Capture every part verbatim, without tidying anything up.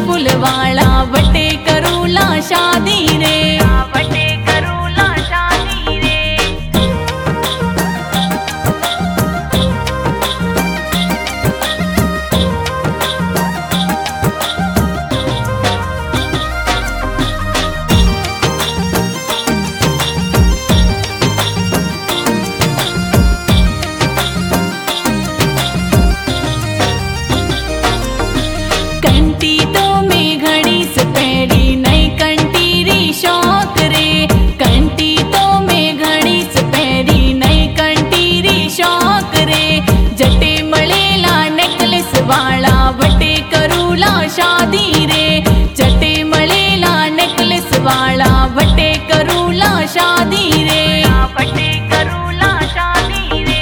फुलवाड़ा वटे करूला शादी रे, वटे करूला शादी रे। कंटी तो में घड़ी से पैरी नई कंटी री शौक रे, कंटी तो में घड़ी से पैरी नई कंटी री शौक रे। जटे मलेला नेकलेस वाला वटे करूला शादी रे, जटे मलेला नेकलेस वाला वटे करूला शादी रे, वटे करूला शादी रे।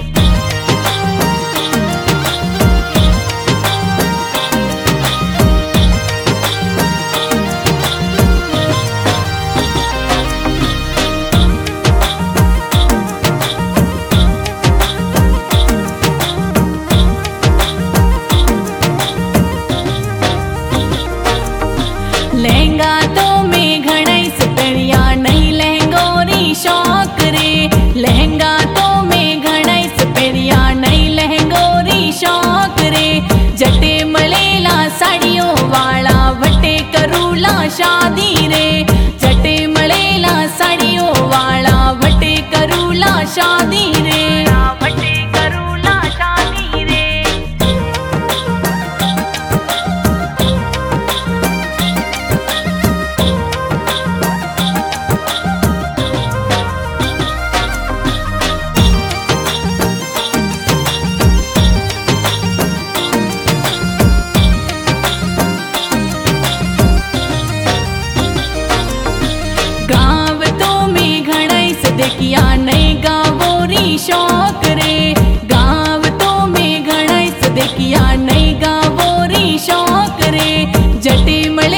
लहंगा तो में घड़ई से परिया नहीं लहंगोरी शौक रे, लहंगा तो में घड़ई से परिया नहीं लहंगोरी शौक रे। जटे मलेला साड़ियों वाला वटे करूला शादी रे, जटे मलेला साड़ियों वाला वटे करूला शादी रे, वटे करूला शादी रे। गाँव तो में घड़ई से देखिया नई गाँवोरी शौक रे, गाँव तो में घड़ई से देखिया नई गाँवोरी शौक रे। जटे मले